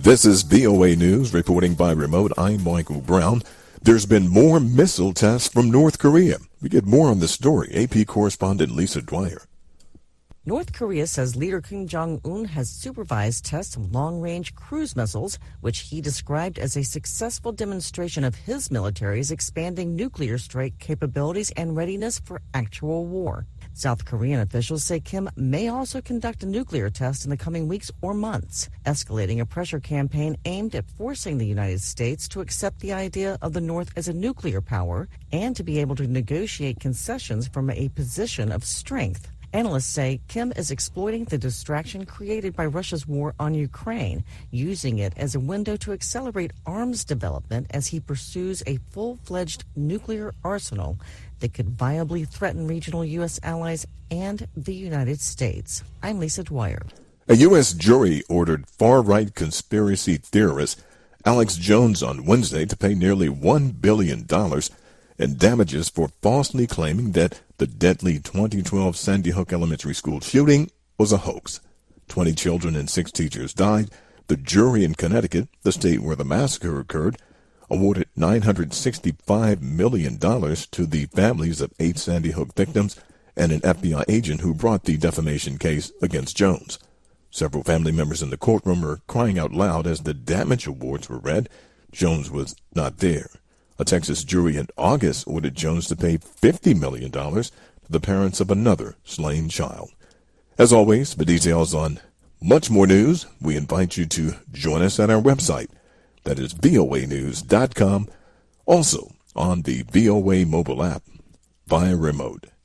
This is VOA News, reporting by remote. I'm Michael Brown. There's been more missile tests from North Korea. We get more on this story. AP correspondent Lisa Dwyer. North Korea says leader Kim Jong-un has supervised tests of long-range cruise missiles, which he described as a successful demonstration of his military's expanding nuclear strike capabilities and readiness for actual war. South Korean officials say Kim may also conduct a nuclear test in the coming weeks or months, escalating a pressure campaign aimed at forcing the United States to accept the idea of the North as a nuclear power and to be able to negotiate concessions from a position of strength. Analysts say Kim is exploiting the distraction created by Russia's war on Ukraine, using it as a window to accelerate arms development as he pursues a full-fledged nuclear arsenal that could viably threaten regional U.S. allies and the United States. I'm Lisa Dwyer. A U.S. jury ordered far-right conspiracy theorist Alex Jones on Wednesday to pay nearly $1 billion in damages for falsely claiming that the deadly 2012 Sandy Hook Elementary School shooting was a hoax. 20 children and 6 teachers died. The jury in Connecticut, the state where the massacre occurred, awarded $965 million to the families of 8 Sandy Hook victims and an FBI agent who brought the defamation case against Jones. Several family members in the courtroom were crying out loud as the damage awards were read. Jones was not there. A Texas jury in August ordered Jones to pay $50 million to the parents of another slain child. As always, for details on much more news, we invite you to join us at our website. That is voanews.com. Also on the VOA mobile app via remote.